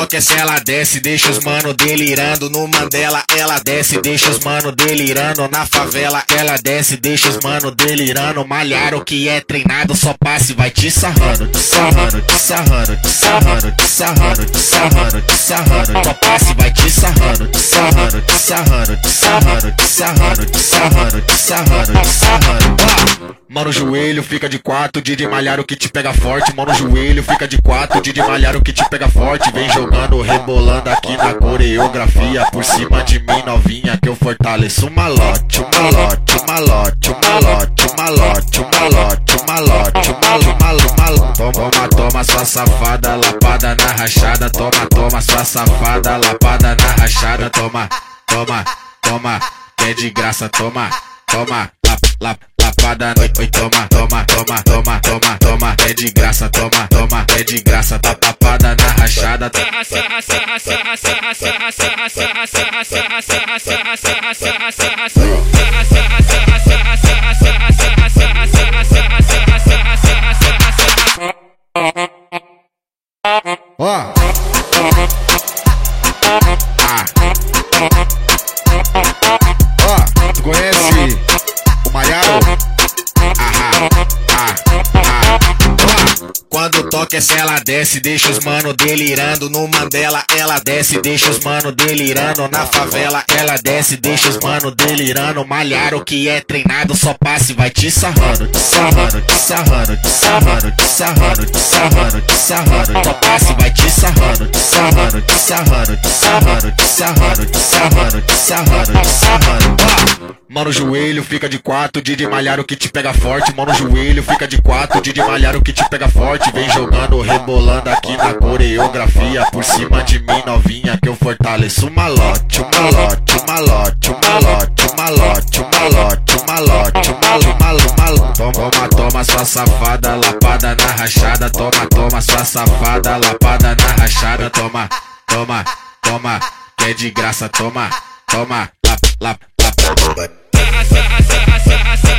toca essa ela desce, deixa os mano delirando. No Mandela ela desce, deixa os mano delirando. Na favela ela desce, deixa os mano delirando. Malharam que é treinado, só passe vai te sarrando, te sarrando, te sarrando, te sarrando, te sarrando, te sarrando, te sarrando. Só passe vai te sarrando, te sarrando, te sarrando, te sarrando, te sarrando, te sarrando, te sarrando, te sarrando. Mano, joelho fica de quatro, DJ Malharo que te pega forte. Mano, joelho fica de quatro, DJ Malharo que te pega forte. Vem jogando, rebolando aqui na coreografia. Por cima de mim, novinha, que eu fortaleço o malote, o malote, o malote, o malote, o malote, o malote, o malote, o malo. Toma, toma, sua safada, lapada na rachada. Toma, toma, sua safada, lapada na rachada. Toma, toma, toma, que é de graça. Toma, toma, lapada, oi, toma, toma, toma, toma, toma, toma, é de graça, toma, toma, é de graça, tá tapada na rachada. Ó, tu conhece o Malharo? Quando toca essa ela desce, deixa os mano delirando. No Mandela ela desce, deixa os mano delirando. Na favela ela desce, deixa os mano delirando. Malharam que é treinado, só passe vai te sarrando, te sarrando, te sarrando, te sarrando, te sarrando, te sarrando, te sarrando. Só passe vai te sarrando, te sarrando, te sarrando, te sarrando, te sarrando, te sarrando, te sarrando, te sarrando. Mano, joelho fica de quatro, DJ Malharo que te pega forte. Mano, joelho fica de quatro, DJ Malharo que te pega forte. Vem jogando, rebolando aqui na coreografia. Por cima de mim, novinha, que eu fortaleço o malote, o malote, o malote, o malote, o malote, o malote, o malote, o malo. Toma, toma, sua safada, lapada na rachada. Toma, toma, sua safada, lapada na rachada. Toma, toma, toma, que é de graça. Toma, toma, lapada.